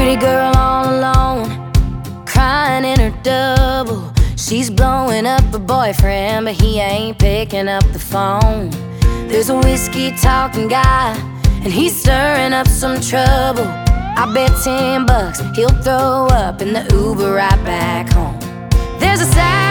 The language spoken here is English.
Pretty girl all alone, crying in her double. She's blowing up her boyfriend, but he ain't picking up the phone. There's a whiskey-talking guy, and he's stirring up some trouble. I bet $10 he'll throw up in the Uber right back home. There's a sad